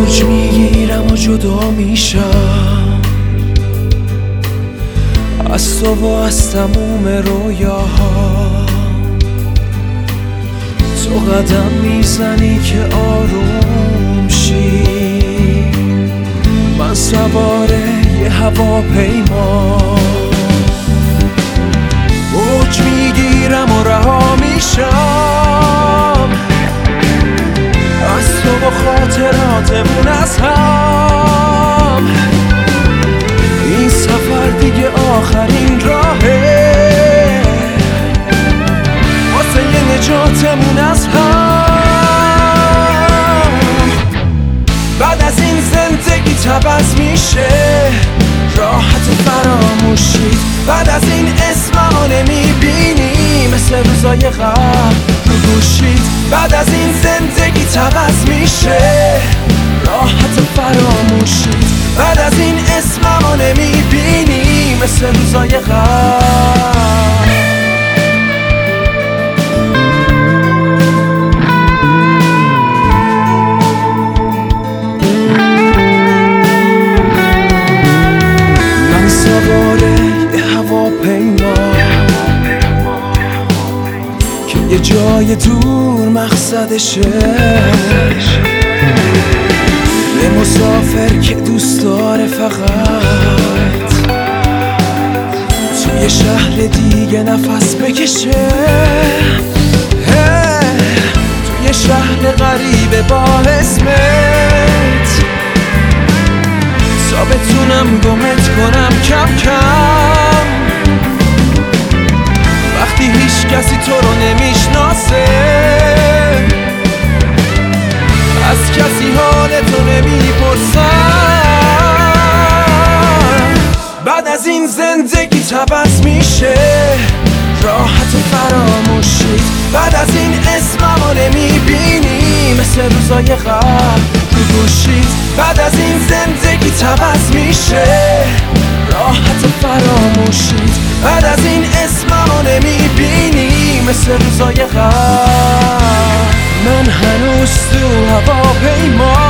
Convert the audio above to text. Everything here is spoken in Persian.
اوج میگیرم و جدا میشم از تو و از تموم رویاها. تو قدم میزنی که آروم شی، من سوار یه هواپیما. اوج میگیرم و رها میشم از تو و خاطراتمون از هم. این سفر دیگه آخرین راهه واسه یه نجاتمون از هم. بعد از این زندگی عوض میشه، راحت فراموشید. بعد از این اسممو نمیبینی مثل روزای قبل رو گوشید. بعد از این زندگی عوض میشه، راحت فراموشید. بعد از این اسممو نمیبینی مثل روزای قبل. من سواره یه هواپیما که یه جای دور مقصدشه، یه مسافر که دوست داره فقط توی شهر دیگه نفس بکشه. توی شهر غریبه با اسمت تا بتونم گمت کنم کم کم. وقتی هیچ کسی تو رو نمیشناسه، از کسی حالتو نمیپرسم. بعد از این زندگی عوض میشه، راحت فراموشید. بعد از این اسممو نمیبینی مثل روزای قبل رو گوشید. بعد از این زندگی عوض میشه، راحت فراموشید. بعد از این اسممو نمیبینی مثل روزای قبل. من هنوز تو هواپیما